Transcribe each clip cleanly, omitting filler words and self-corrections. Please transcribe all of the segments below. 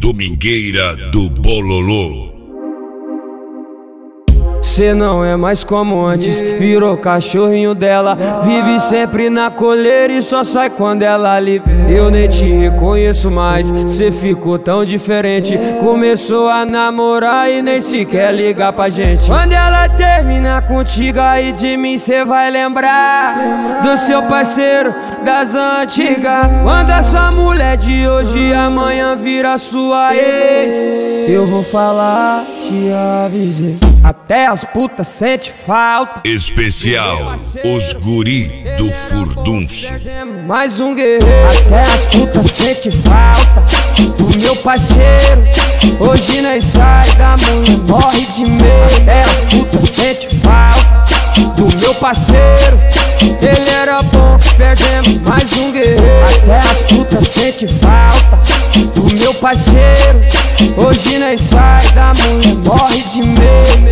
domingueira do Bololô. Cê não é mais como antes, virou cachorrinho dela. Vive sempre na coleira e só sai quando ela lhe pede. Eu nem te reconheço mais, cê ficou tão diferente. Começou a namorar e nem sequer ligar pra gente. Quando ela terminar contigo, aí de mim cê vai lembrar do seu parceiro das antigas. Quando essa mulher de hoje amanhã vira sua ex, eu vou falar, te avisei. Até as putas sente falta. Especial, os guri do furdunço. Mais um guerreiro. Até as putas sente falta do meu parceiro. Hoje nós sai da mulher, morre de medo. Até as putas sente falta do meu parceiro. Ele era bom, perdemos mais um guerreiro. Até as putas sente falta do meu parceiro. Hoje nós sai da mulher, morre de medo.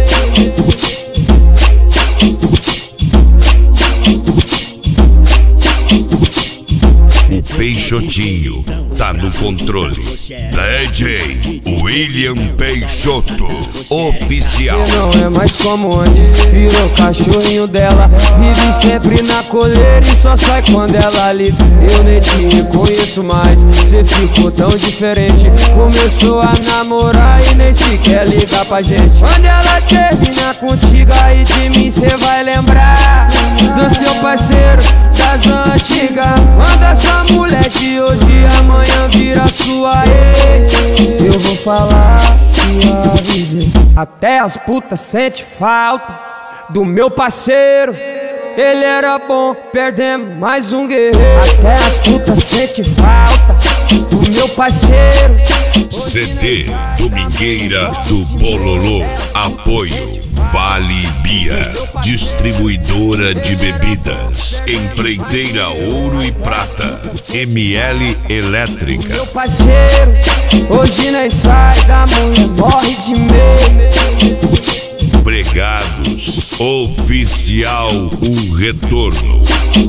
O Peixotinho tá no controle. DJ William Peixoto, oficial. Cê não é mais como antes, virou cachorrinho dela. Vive sempre na coleira e só sai quando ela lhe pede. Eu nem te reconheço mais, cê ficou tão diferente. Começou a namorar e nem sequer ligar pra gente. Quando ela terminar contigo, aí de mim cê vai lembrar do seu parceiro das antigas. Quando essa mulher de hoje amanhã vira sua ex, eu vou falar, te avisei. Até as putas sente falta do meu parceiro. Ele era bom, perdemos mais um guerreiro. Até as putas sente falta do meu parceiro. CD Domingueira do Bololô. Apoio Vale Bia, distribuidora de bebidas, Empreiteira Ouro e Prata, ML Elétrica. Meu parceiro, hoje nós sai da mulher, morre de medo. Pregados, oficial, o retorno.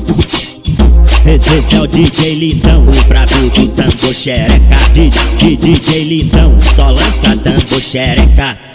Esse é o DJ Lindão, o brabo do tambor xereca. DJ Lindão, só lança tambor xereca.